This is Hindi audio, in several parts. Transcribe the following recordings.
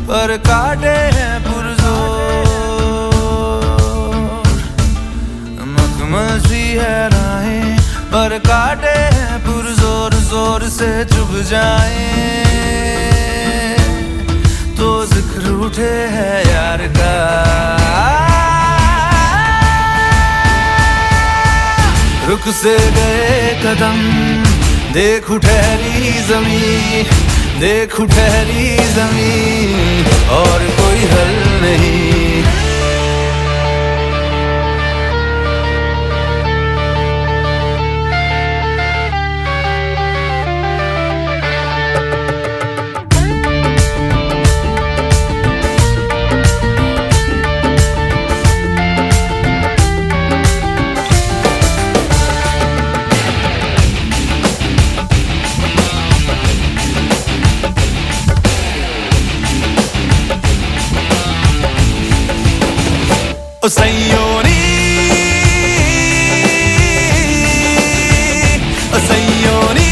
पर काटे हैं पुरजोर। मखमल सी है राहें पर काटे हैं पुरजोर, जोर से चुभ जाए तो जिक्र उठे है यार का। रुक से गए कदम, देखूं ठहरी ज़मीं, देखूं ठहरी ज़मीं, और कोई हल नहीं। O Sayoni, o Sayoni,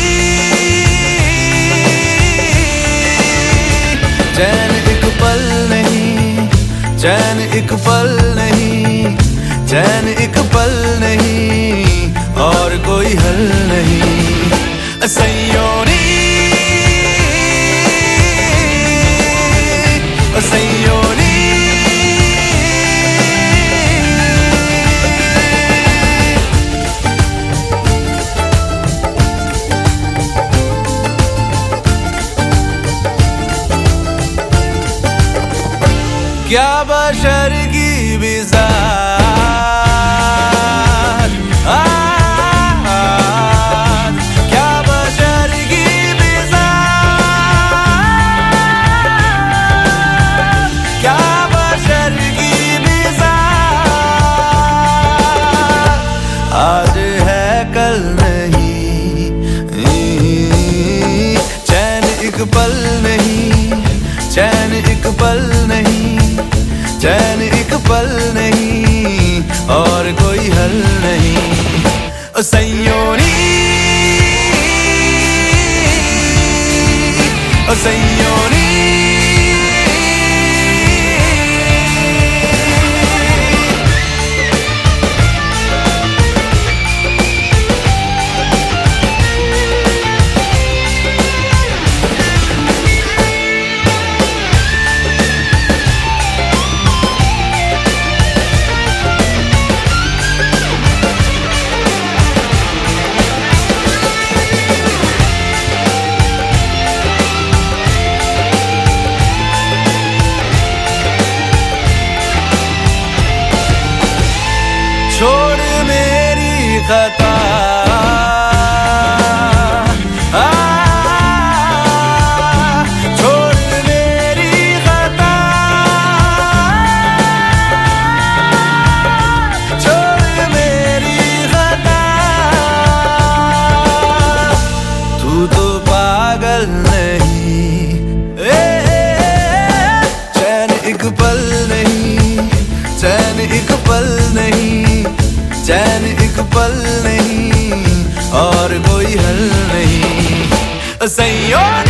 चैन एक पल नहीं, चैन एक पल नहीं, चैन एक पल नहीं, और कोई हल नहीं। Sayoni, o Sayoni, क्या बशर की बिज़ात, क्या बशर की बिज़ात, क्या बशर की बिज़ात, आज है कल नहीं। चैन एक पल नहीं, चैन एक पल नहीं, चैन एक पल नहीं, और कोई हल नहीं। ओ Sayoni, ओ Sayoni, छोड़ मेरी खता, छोड़ मेरी खता, छोड़ मेरी खता, तू तो पागल नहीं। चैन एक पल नहीं, चैन एक पल नहीं, चैन एक पल नहीं, और कोई हल नहीं। Sayoni।